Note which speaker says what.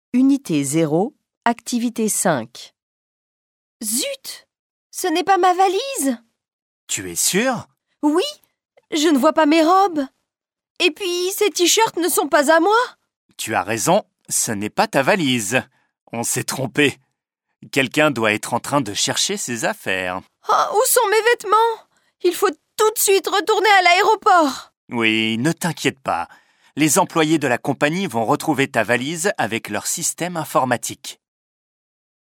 Speaker 1: Unité 0, activité 5.
Speaker 2: Zut! Ce n'est pas ma valise!
Speaker 3: Tu es sûr?
Speaker 2: Oui, je ne vois pas mes robes. Et puis, ces t-shirts ne sont pas à moi.
Speaker 3: Tu as raison, ce n'est pas ta valise. On s'est trompé. Quelqu'un doit être en train de chercher ses affaires.
Speaker 2: Oh, où sont mes vêtements? Il faut tout de suite retourner à l'aéroport.
Speaker 3: Oui, ne t'inquiète pas. Les employés de la compagnie vont retrouver ta valise avec leur système informatique.